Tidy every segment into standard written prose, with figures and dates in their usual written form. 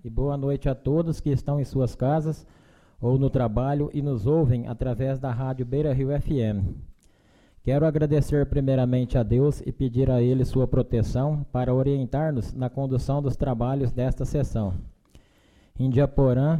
e boa noite a todos que estão em suas casas ou no trabalho e nos ouvem através da rádio Beira Rio FM. Quero agradecer primeiramente a Deus e pedir a Ele sua proteção para orientar-nos na condução dos trabalhos desta sessão. Em Diaporã,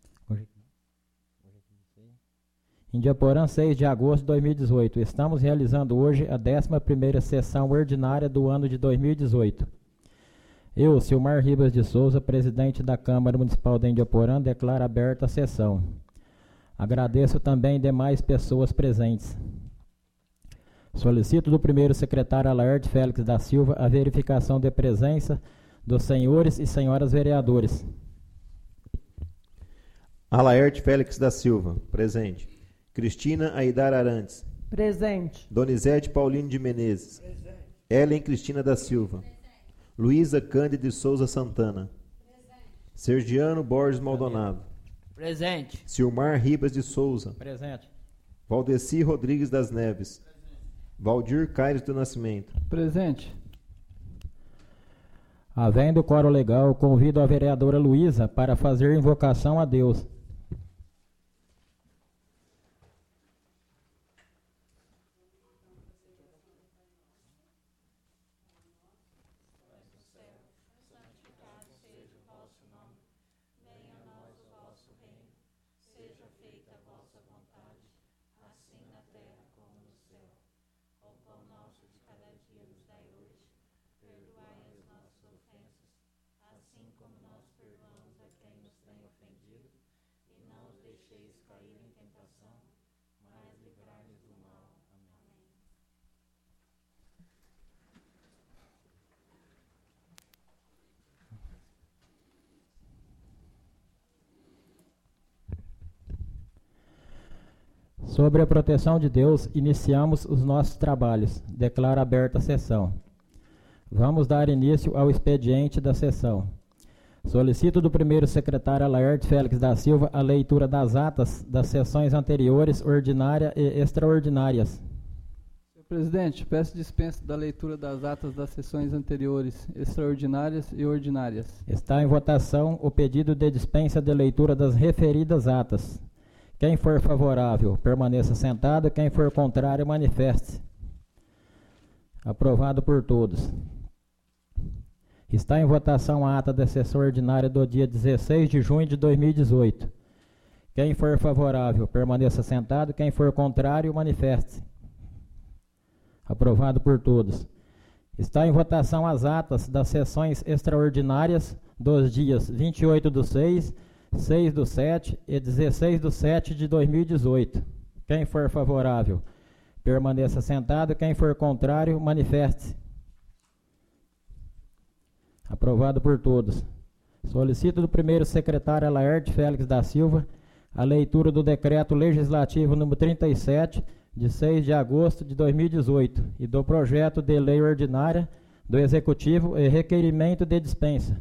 6 de agosto de 2018, estamos realizando hoje a 11ª sessão ordinária do ano de 2018. Eu, Silmar Ribas de Souza, presidente da Câmara Municipal de Indiaporã, declaro aberta a sessão. Agradeço também demais pessoas presentes. Solicito do primeiro secretário Alaerte Félix da Silva a verificação de presença dos senhores e senhoras vereadores. Alaerte Félix da Silva, presente. Cristina Aidar Arantes. Presente. Donizete Paulino de Menezes. Presente. Ellen Cristina da Silva. Luísa Cândida de Souza Santana. Presente. Sergiano Borges Maldonado. Presente. Silmar Ribas de Souza. Presente. Valdeci Rodrigues das Neves. Presente. Valdir Caires do Nascimento. Presente. Havendo quórum legal, convido a vereadora Luísa para fazer invocação a Deus. Sobre a proteção de Deus, iniciamos os nossos trabalhos. Declaro aberta a sessão. Vamos dar início ao expediente da sessão. Solicito do primeiro secretário Alaerte Félix da Silva a leitura das atas das sessões anteriores, ordinária e extraordinárias. Senhor presidente, peço dispensa da leitura das atas das sessões anteriores, extraordinárias e ordinárias. Está em votação o pedido de dispensa de leitura das referidas atas. Quem for favorável, permaneça sentado. Quem for contrário, manifeste-se. Aprovado por todos. Está em votação a ata da sessão ordinária do dia 16 de junho de 2018. Quem for favorável, permaneça sentado. Quem for contrário, manifeste-se. Aprovado por todos. Está em votação as atas das sessões extraordinárias dos dias 28/6, 6/7 e 16/7 de 2018. Quem for favorável, permaneça sentado. Quem for contrário, manifeste-se. Aprovado por todos. Solicito do primeiro secretário Alaerte Félix da Silva a leitura do decreto legislativo número 37, de 6 de agosto de 2018, e do projeto de lei ordinária do Executivo e requerimento de dispensa.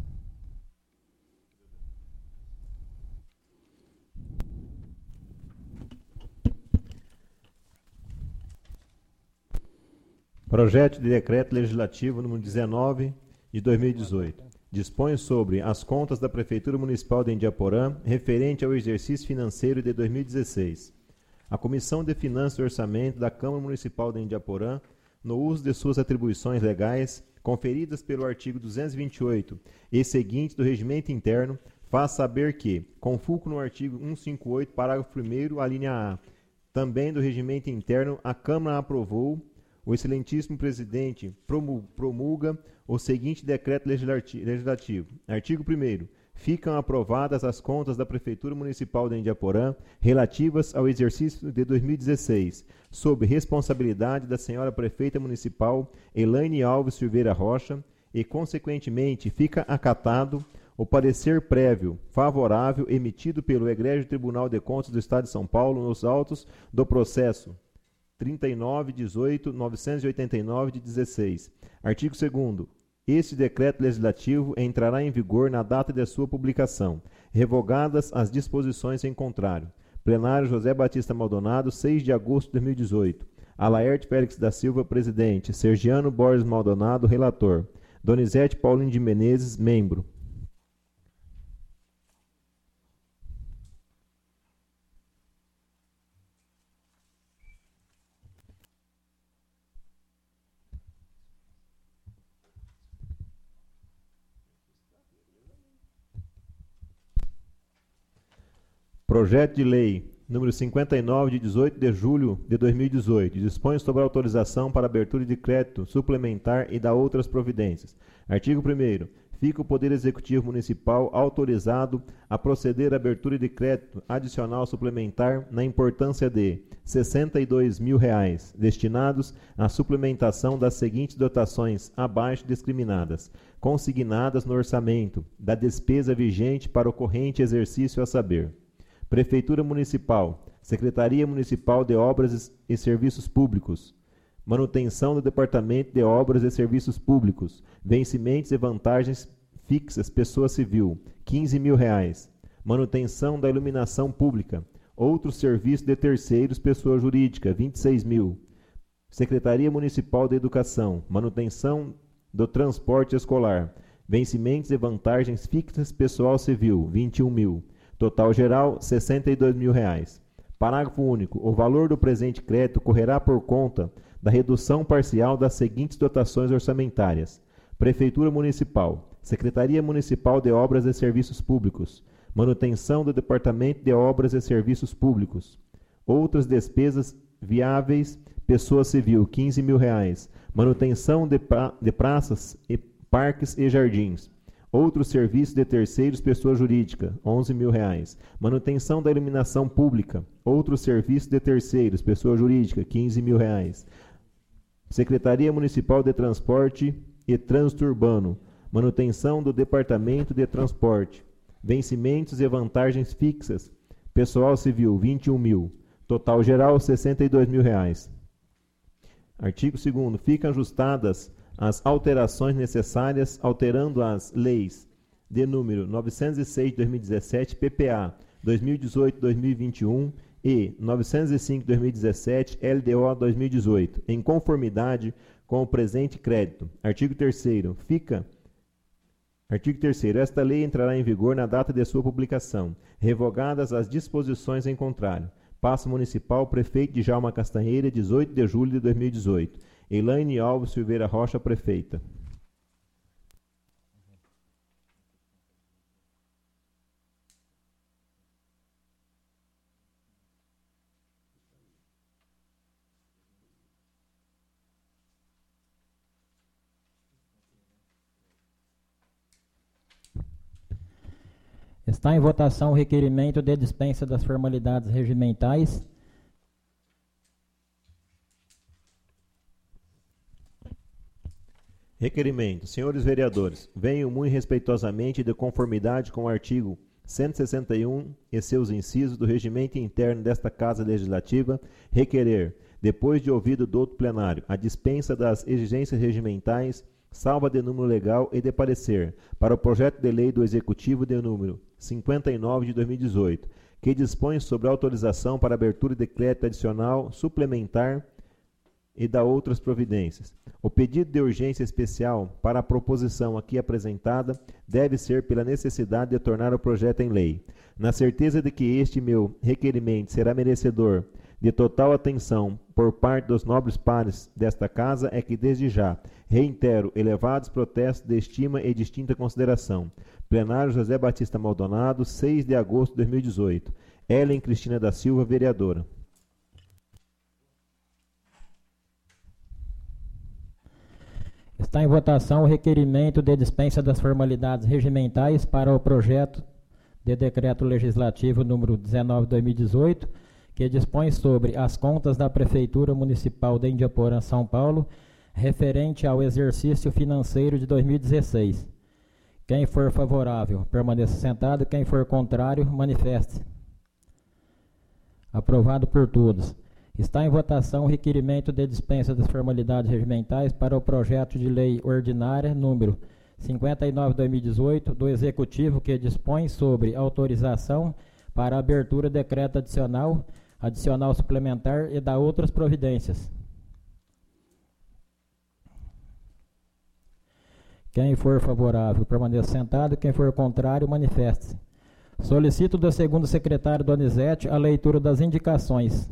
Projeto de decreto legislativo número 19 de 2018. Dispõe sobre as contas da Prefeitura Municipal de Indiaporã referente ao exercício financeiro de 2016. A Comissão de Finanças e Orçamento da Câmara Municipal de Indiaporã, no uso de suas atribuições legais conferidas pelo artigo 228 e seguintes do Regimento Interno, faz saber que, com fulcro no artigo 158, parágrafo 1º, a linha A, também do Regimento Interno, a Câmara aprovou. O excelentíssimo presidente promulga o seguinte decreto legislativo. Artigo 1º. Ficam aprovadas as contas da Prefeitura Municipal de Indiaporã relativas ao exercício de 2016, sob responsabilidade da senhora Prefeita Municipal Elaine Alves Silveira Rocha, e, consequentemente, fica acatado o parecer prévio favorável emitido pelo Egrégio Tribunal de Contas do Estado de São Paulo nos autos do processo 39.18.989 de 16. Artigo 2º. Este decreto legislativo entrará em vigor na data de sua publicação, revogadas as disposições em contrário. Plenário José Batista Maldonado, 6 de agosto de 2018. Alaerte Félix da Silva, presidente. Sergiano Borges Maldonado, relator. Donizete Paulino de Menezes, membro. Projeto de Lei número 59, de 18 de julho de 2018, dispõe sobre a autorização para abertura de crédito suplementar e dá outras providências. Artigo 1º. Fica o Poder Executivo Municipal autorizado a proceder à abertura de crédito adicional suplementar na importância de R$ 62.000, destinados à suplementação das seguintes dotações abaixo discriminadas, consignadas no orçamento da despesa vigente para o corrente exercício a saber: Prefeitura Municipal, Secretaria Municipal de Obras e Serviços Públicos, manutenção do Departamento de Obras e Serviços Públicos, vencimentos e vantagens fixas, pessoa civil, R$ 15.000, manutenção da iluminação pública, outros serviços de terceiros, pessoa jurídica, R$ 26.000, Secretaria Municipal de Educação, manutenção do transporte escolar, vencimentos e vantagens fixas, pessoal civil, R$ 21.000, total geral, R$ 62.000. Parágrafo único. O valor do presente crédito correrá por conta da redução parcial das seguintes dotações orçamentárias: Prefeitura Municipal, Secretaria Municipal de Obras e Serviços Públicos, manutenção do Departamento de Obras e Serviços Públicos, outras despesas viáveis, pessoa civil, R$ 15.000, manutenção de praças, e parques e jardins, outros serviços de terceiros, pessoa jurídica, R$ 11.000, manutenção da iluminação pública, outros serviços de terceiros, pessoa jurídica, R$ 15.000, Secretaria Municipal de Transporte e Trânsito Urbano, manutenção do Departamento de Transporte, vencimentos e vantagens fixas, pessoal civil, R$ 21.000, total geral, R$ 62.000. Artigo 2º. Ficam ajustadas as alterações necessárias, alterando as leis de número 906 de 2017, PPA 2018-2021 e 905 de 2017, LDO 2018, em conformidade com o presente crédito. Artigo 3º. Artigo 3º. Esta lei entrará em vigor na data de sua publicação, revogadas as disposições em contrário. Paço Municipal, Prefeito Djalma Castanheira, 18 de julho de 2018. Elaine Alves Silveira Rocha, Prefeita. Está em votação o requerimento de dispensa das formalidades regimentais. Requerimento. Senhores vereadores, venho muito respeitosamente de conformidade com o artigo 161 e seus incisos do regimento interno desta Casa Legislativa, requerer, depois de ouvido do outro plenário, a dispensa das exigências regimentais, salva de número legal e de parecer, para o projeto de lei do Executivo de número 59 de 2018, que dispõe sobre a autorização para abertura de crédito adicional suplementar e da outras providências. O pedido de urgência especial para a proposição aqui apresentada deve ser pela necessidade de tornar o projeto em lei. Na certeza de que este meu requerimento será merecedor de total atenção por parte dos nobres pares desta casa, é que desde já reitero elevados protestos de estima e distinta consideração. Plenário José Batista Maldonado, 6 de agosto de 2018. Ellen Cristina da Silva, vereadora. Está em votação o requerimento de dispensa das formalidades regimentais para o projeto de decreto legislativo número 19/2018, que dispõe sobre as contas da Prefeitura Municipal de Indiaporã, São Paulo, referente ao exercício financeiro de 2016. Quem for favorável, permaneça sentado. Quem for contrário, manifeste-se. Aprovado por todos. Está em votação o requerimento de dispensa das formalidades regimentais para o projeto de lei ordinária número 59/2018 do Executivo, que dispõe sobre autorização para abertura de decreto adicional suplementar e da outras providências. Quem for favorável, permaneça sentado. Quem for contrário, manifeste-se. Solicito do segundo secretário Donizete a leitura das indicações.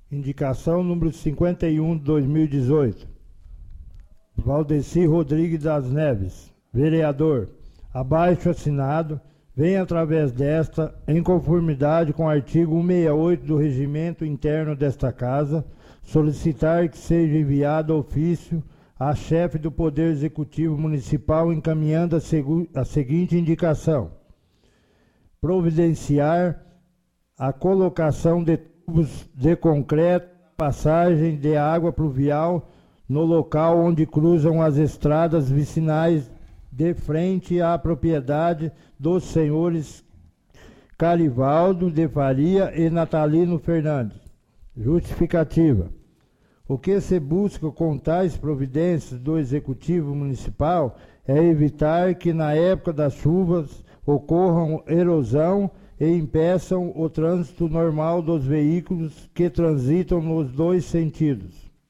Indicação número 51 de 2018. Valdeci Rodrigues das Neves, vereador. Abaixo assinado, vem através desta, em conformidade com o artigo 168 do regimento interno desta Casa, solicitar que seja enviado ofício à chefe do Poder Executivo Municipal encaminhando a seguinte indicação: providenciar a colocação de tubos de concreto, passagem de água pluvial no local onde cruzam as estradas vicinais de frente à propriedade dos senhores Carivaldo de Faria e Natalino Fernandes. Justificativa. O que se busca com tais providências do Executivo Municipal é evitar que na época das chuvas ocorram erosão e impeçam o trânsito normal dos veículos que transitam nos dois sentidos.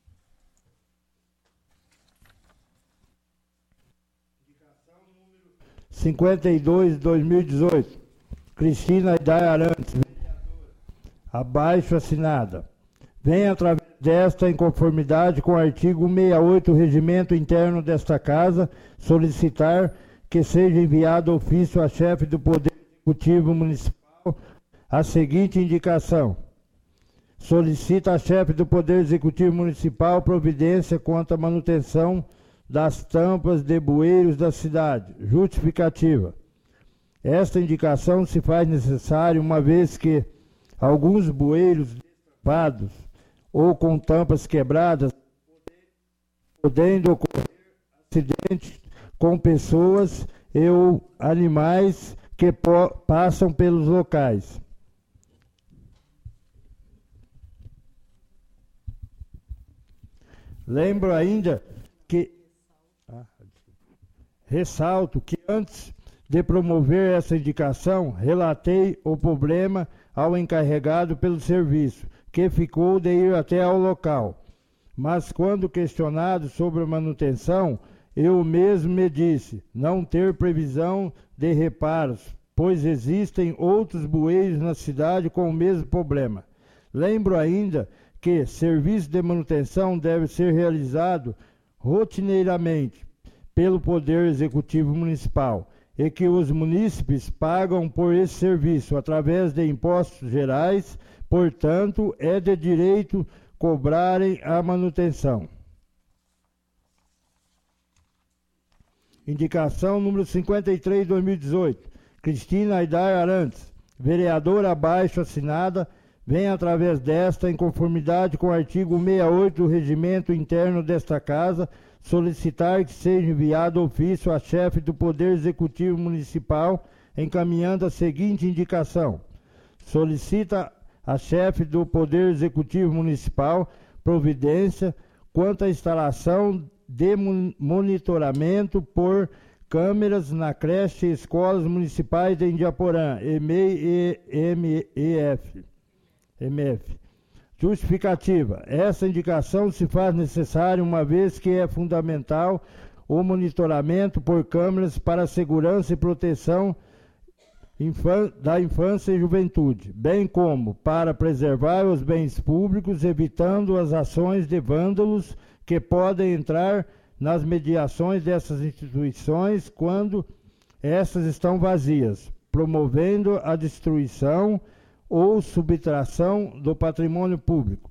52 de 2018. Cristina Aidar Arantes, vereadora. Abaixo assinada. Vem através desta, em conformidade com o artigo 168 do regimento interno desta Casa, solicitar que seja enviado ofício à chefe do Poder Executivo Municipal a seguinte indicação: solicita à chefe do Poder Executivo Municipal providência quanto à manutenção das tampas de bueiros da cidade. Justificativa. Esta indicação se faz necessária uma vez que alguns bueiros destapados ou com tampas quebradas, podendo ocorrer acidentes com pessoas e ou animais que passam pelos locais. Lembro ainda que ressalto que antes de promover essa indicação, relatei o problema ao encarregado pelo serviço, que ficou de ir até ao local. Mas quando questionado sobre a manutenção, eu mesmo me disse não ter previsão de reparos, pois existem outros bueiros na cidade com o mesmo problema. Lembro ainda que serviço de manutenção deve ser realizado rotineiramente pelo Poder Executivo Municipal e que os munícipes pagam por esse serviço através de impostos gerais, portanto, é de direito cobrarem a manutenção. Indicação número 53 de 2018. Cristina Aidar Arantes, vereadora abaixo assinada, vem através desta, em conformidade com o artigo 168 do regimento interno desta Casa, solicitar que seja enviado ofício à chefe do Poder Executivo Municipal, encaminhando a seguinte indicação: solicita à chefe do Poder Executivo Municipal providência quanto à instalação de monitoramento por câmeras na creche e escolas municipais de Indiaporã, EMEI e MF. Justificativa. Essa indicação se faz necessária uma vez que é fundamental o monitoramento por câmeras para a segurança e proteção da infância e juventude, bem como para preservar os bens públicos, evitando as ações de vândalos que podem entrar nas mediações dessas instituições quando essas estão vazias, promovendo a destruição ou subtração do patrimônio público.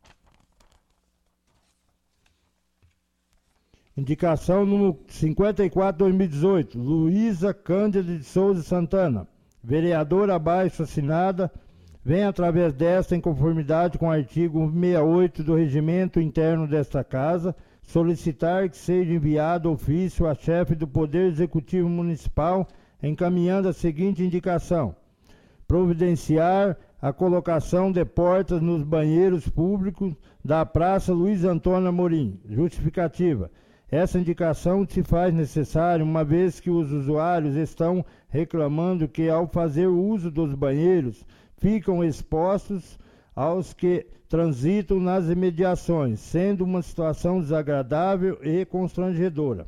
Indicação número 54, 2018, Luísa Cândida de Souza Santana, vereadora abaixo assinada, vem através desta, em conformidade com o artigo 168 do regimento interno desta Casa, solicitar que seja enviado ofício à chefe do Poder Executivo Municipal, encaminhando a seguinte indicação: providenciar a colocação de portas nos banheiros públicos da Praça Luiz Antônio Amorim. Justificativa. Essa indicação se faz necessária uma vez que os usuários estão reclamando que, ao fazer uso dos banheiros, ficam expostos aos que transitam nas imediações, sendo uma situação desagradável e constrangedora.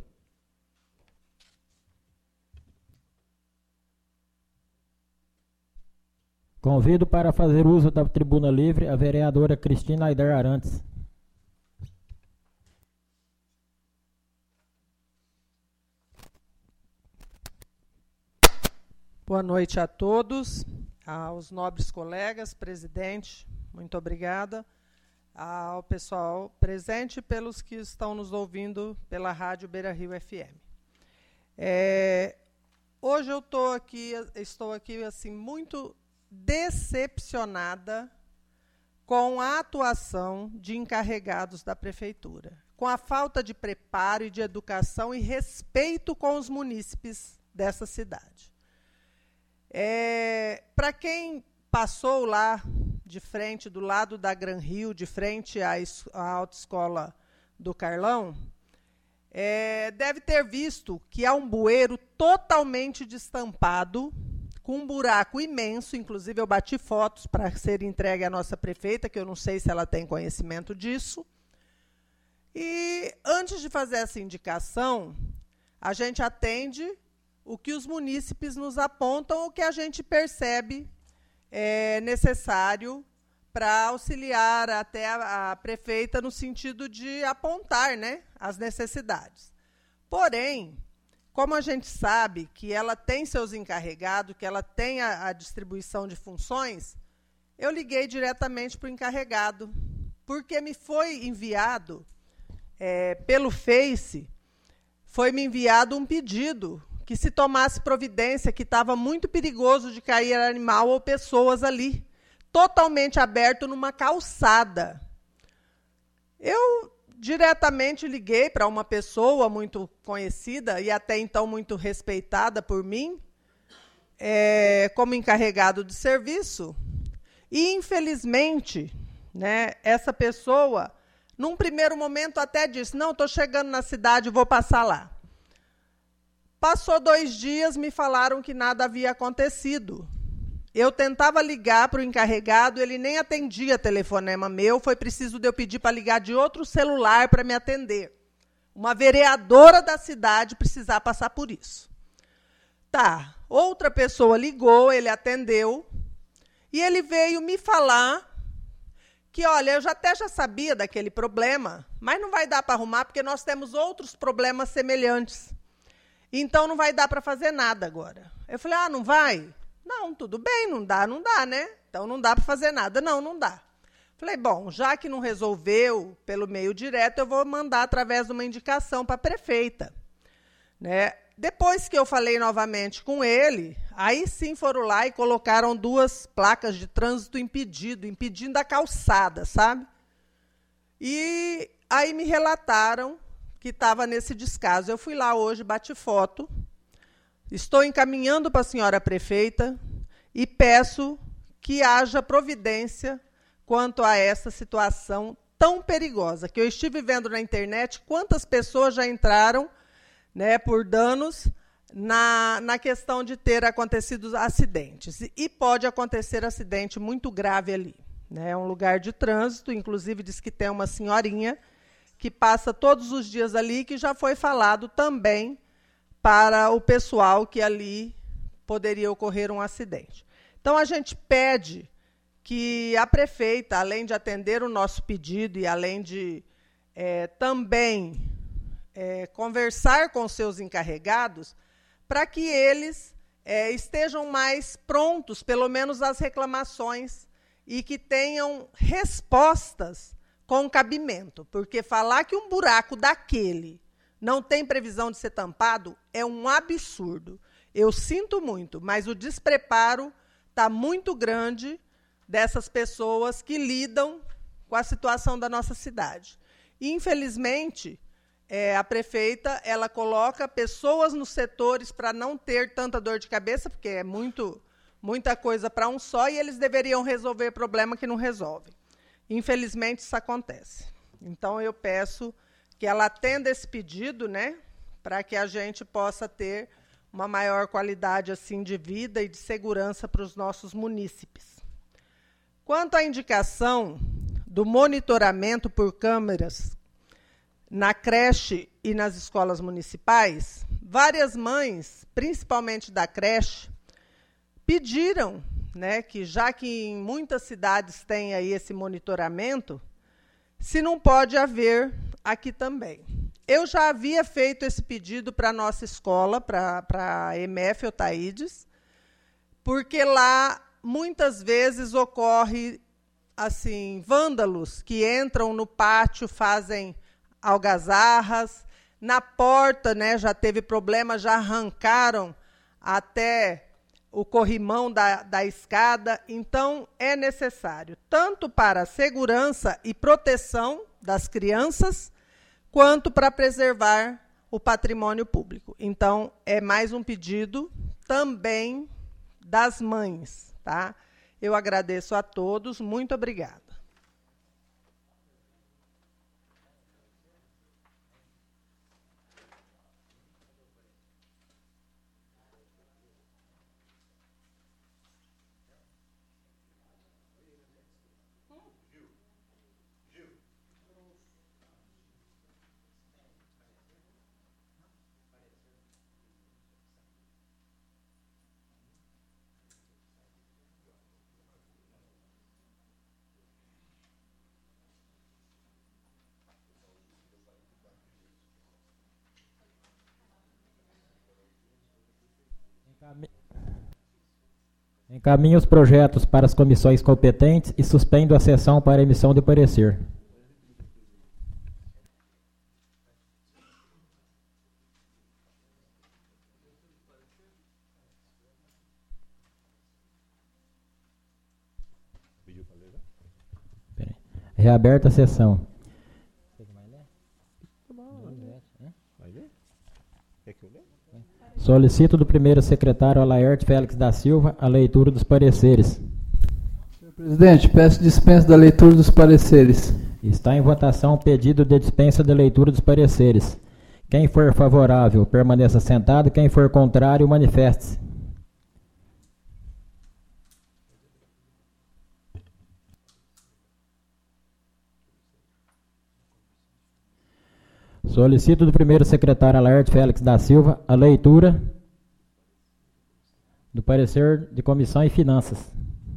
Convido para fazer uso da tribuna livre a vereadora Cristina Aidar Arantes. Boa noite a todos, aos nobres colegas, presidente, muito obrigada, ao pessoal presente e pelos que estão nos ouvindo pela Rádio Beira Rio FM. Hoje eu estou aqui assim, muito decepcionada com a atuação de encarregados da Prefeitura, com a falta de preparo e de educação e respeito com os munícipes dessa cidade. Para quem passou lá de frente, do lado da Gran Rio, de frente à autoescola do Carlão, deve ter visto que há um bueiro totalmente destampado, com um buraco imenso, inclusive eu bati fotos para ser entregue à nossa prefeita, que eu não sei se ela tem conhecimento disso. E antes de fazer essa indicação, a gente atende o que os munícipes nos apontam, o que a gente percebe necessário para auxiliar até a prefeita no sentido de apontar, né, as necessidades. Porém, como a gente sabe que ela tem seus encarregados, que ela tem a distribuição de funções, eu liguei diretamente para o encarregado, porque me foi enviado, pelo Face, foi-me enviado um pedido que se tomasse providência, que estava muito perigoso de cair animal ou pessoas ali, totalmente aberto numa calçada. Eu diretamente liguei para uma pessoa muito conhecida e até então muito respeitada por mim, como encarregado de serviço, e infelizmente, né, essa pessoa, num primeiro momento até disse, não, estou chegando na cidade, vou passar lá. Passou 2 dias, me falaram que nada havia acontecido. Eu tentava ligar para o encarregado, ele nem atendia telefonema meu, foi preciso de eu pedir para ligar de outro celular para me atender. Uma vereadora da cidade precisar passar por isso. Tá, outra pessoa ligou, ele atendeu, e ele veio me falar que, olha, eu já sabia daquele problema, mas não vai dar para arrumar, porque nós temos outros problemas semelhantes. Então, não vai dar para fazer nada agora. Eu falei, não vai? Não, tudo bem, não dá, né? Então, não dá para fazer nada. Não dá. Falei, bom, já que não resolveu pelo meio direto, eu vou mandar através de uma indicação para a prefeita. Né? Depois que eu falei novamente com ele, aí sim foram lá e colocaram 2 placas de trânsito impedindo a calçada, sabe? E aí me relataram que estava nesse descaso. Eu fui lá hoje, bati foto, estou encaminhando para a senhora prefeita e peço que haja providência quanto a essa situação tão perigosa, que eu estive vendo na internet quantas pessoas já entraram, né, por danos na questão de ter acontecido acidentes. E pode acontecer acidente muito grave ali. Né? É um lugar de trânsito, inclusive diz que tem uma senhorinha que passa todos os dias ali, que já foi falado também para o pessoal que ali poderia ocorrer um acidente. Então, a gente pede que a prefeita, além de atender o nosso pedido e além de também conversar com seus encarregados, para que eles estejam mais prontos, pelo menos às reclamações, e que tenham respostas com cabimento, porque falar que um buraco daquele não tem previsão de ser tampado é um absurdo. Eu sinto muito, mas o despreparo está muito grande dessas pessoas que lidam com a situação da nossa cidade. E, infelizmente, a prefeita ela coloca pessoas nos setores para não ter tanta dor de cabeça, porque é muita coisa para um só, e eles deveriam resolver problema que não resolvem. Infelizmente, isso acontece. Então, eu peço que ela atenda esse pedido, né, para que a gente possa ter uma maior qualidade assim, de vida e de segurança para os nossos munícipes. Quanto à indicação do monitoramento por câmeras na creche e nas escolas municipais, várias mães, principalmente da creche, pediram, né, que já que em muitas cidades tem aí esse monitoramento, se não pode haver aqui também. Eu já havia feito esse pedido para a nossa escola, para a EMF Otaídes, porque lá muitas vezes ocorre assim, vândalos que entram no pátio, fazem algazarras, na porta, né, já teve problema, já arrancaram até o corrimão da escada. Então, é necessário, tanto para a segurança e proteção das crianças, quanto para preservar o patrimônio público. Então, é mais um pedido também das mães, tá? Eu agradeço a todos, muito obrigada. Encaminhe os projetos para as comissões competentes e suspendo a sessão para emissão de parecer. Reaberta a sessão. Solicito do primeiro secretário Alaerte Félix da Silva a leitura dos pareceres. Senhor presidente, peço dispensa da leitura dos pareceres. Está em votação o pedido de dispensa da leitura dos pareceres. Quem for favorável, permaneça sentado. Quem for contrário, manifeste-se. Solicito do primeiro secretário Alaerte Félix da Silva a leitura do parecer de Comissão e Finanças.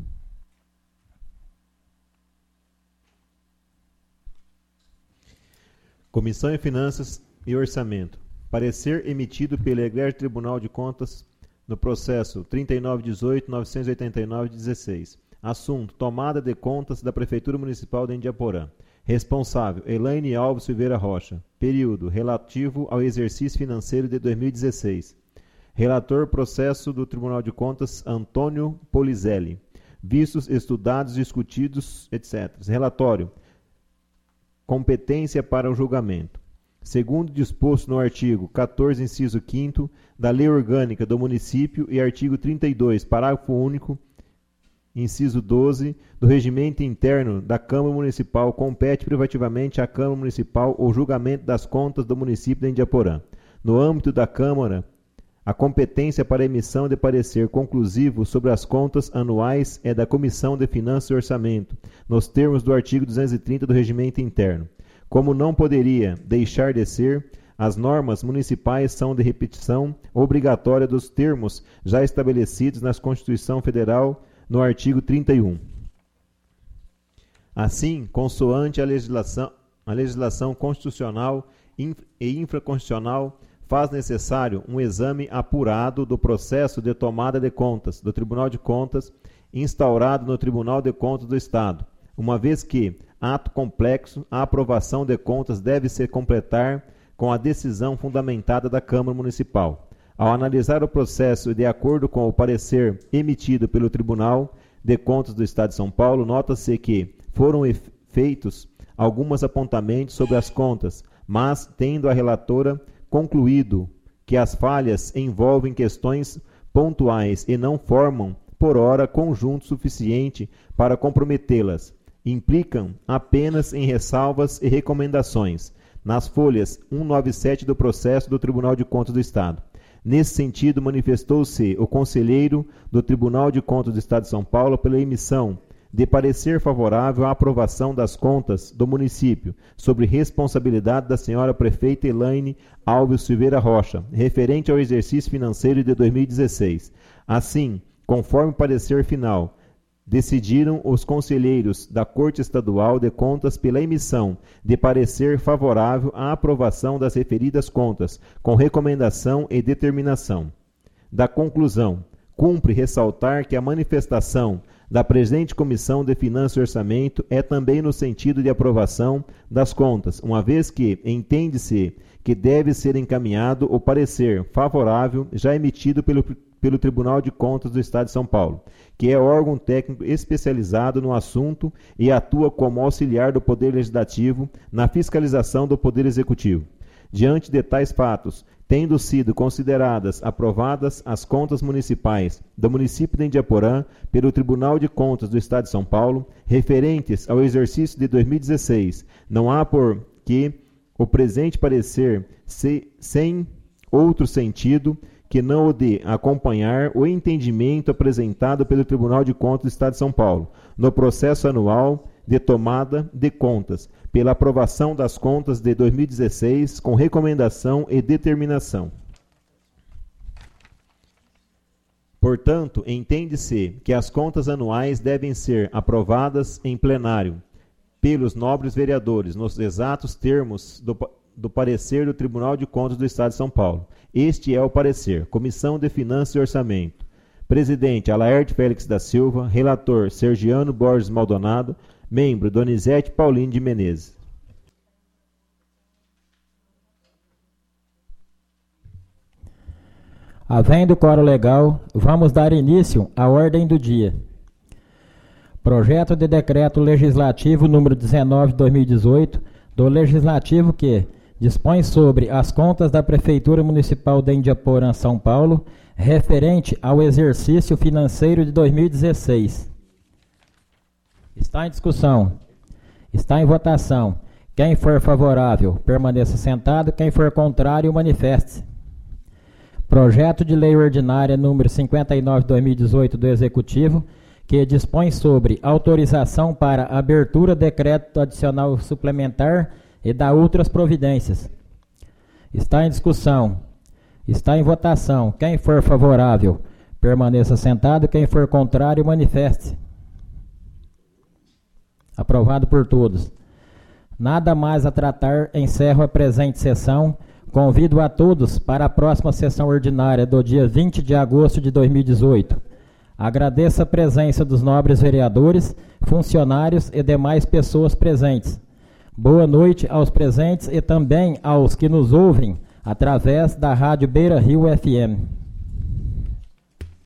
Comissão de Finanças e Orçamento. Parecer emitido pelo Egrégio Tribunal de Contas no processo 3918-989-16. Assunto: tomada de contas da Prefeitura Municipal de Indiaporã. Responsável: Elaine Alves Silveira Rocha. Período: relativo ao exercício financeiro de 2016. Relator: processo do Tribunal de Contas, Antônio Polizelli. Vistos, estudados, discutidos, etc. Relatório: competência para o julgamento. Segundo disposto no artigo 14, inciso 5º da Lei Orgânica do Município e artigo 32, parágrafo único, inciso 12, do Regimento Interno da Câmara Municipal, compete privativamente à Câmara Municipal o julgamento das contas do município de Indiaporã. No âmbito da Câmara, a competência para emissão de parecer conclusivo sobre as contas anuais é da Comissão de Finanças e Orçamento, nos termos do artigo 230 do Regimento Interno. Como não poderia deixar de ser, as normas municipais são de repetição obrigatória dos termos já estabelecidos na Constituição Federal, no artigo 31. Assim, consoante a legislação constitucional e infraconstitucional, faz necessário um exame apurado do processo de tomada de contas do Tribunal de Contas instaurado no Tribunal de Contas do Estado, uma vez que, ato complexo, a aprovação de contas deve se completar com a decisão fundamentada da Câmara Municipal. Ao analisar o processo e de acordo com o parecer emitido pelo Tribunal de Contas do Estado de São Paulo, nota-se que foram feitos alguns apontamentos sobre as contas, mas tendo a relatora concluído que as falhas envolvem questões pontuais e não formam, por ora, conjunto suficiente para comprometê-las, implicam apenas em ressalvas e recomendações, nas folhas 197 do processo do Tribunal de Contas do Estado. Nesse sentido, manifestou-se o conselheiro do Tribunal de Contas do Estado de São Paulo pela emissão de parecer favorável à aprovação das contas do município, sobre responsabilidade da senhora prefeita Elaine Alves Silveira Rocha, referente ao exercício financeiro de 2016. Assim, Conforme parecer final, decidiram os conselheiros da Corte Estadual de Contas pela emissão de parecer favorável à aprovação das referidas contas, com recomendação e determinação. Da conclusão, cumpre ressaltar que a manifestação da presente Comissão de Finanças e Orçamento é também no sentido de aprovação das contas, uma vez que entende-se que deve ser encaminhado o parecer favorável já emitido pelo Tribunal de Contas do Estado de São Paulo, que é órgão técnico especializado no assunto e atua como auxiliar do Poder Legislativo na fiscalização do Poder Executivo. Diante de tais fatos, tendo sido consideradas aprovadas as contas municipais do município de Indiaporã pelo Tribunal de Contas do Estado de São Paulo, referentes ao exercício de 2016, não há por que o presente parecer sem outro sentido que não o de acompanhar o entendimento apresentado pelo Tribunal de Contas do Estado de São Paulo no processo anual de tomada de contas, pela aprovação das contas de 2016 com recomendação e determinação. Portanto, entende-se que as contas anuais devem ser aprovadas em plenário pelos nobres vereadores, nos exatos termos do parecer do Tribunal de Contas do Estado de São Paulo. Este é o parecer. Comissão de Finanças e Orçamento. Presidente, Alaerte Félix da Silva. Relator, Sergiano Borges Maldonado. Membro, Donizete Paulino de Menezes. Havendo quórum legal, vamos dar início à ordem do dia. Projeto de Decreto Legislativo número 19/2018, do Legislativo que dispõe sobre as contas da Prefeitura Municipal de Indiaporã, São Paulo, referente ao exercício financeiro de 2016. Está em discussão. Está em votação. Quem for favorável, permaneça sentado. Quem for contrário, manifeste-se. Projeto de Lei Ordinária número 59/2018 do Executivo, que dispõe sobre autorização para abertura de decreto adicional suplementar e da outras providências. Está em discussão. Está em votação. Quem for favorável, permaneça sentado. Quem for contrário, manifeste-se. Aprovado por todos. Nada mais a tratar, encerro a presente sessão. Convido a todos para a próxima sessão ordinária do dia 20 de agosto de 2018. Agradeço a presença dos nobres vereadores, funcionários e demais pessoas presentes. Boa noite aos presentes e também aos que nos ouvem através da Rádio Beira Rio FM.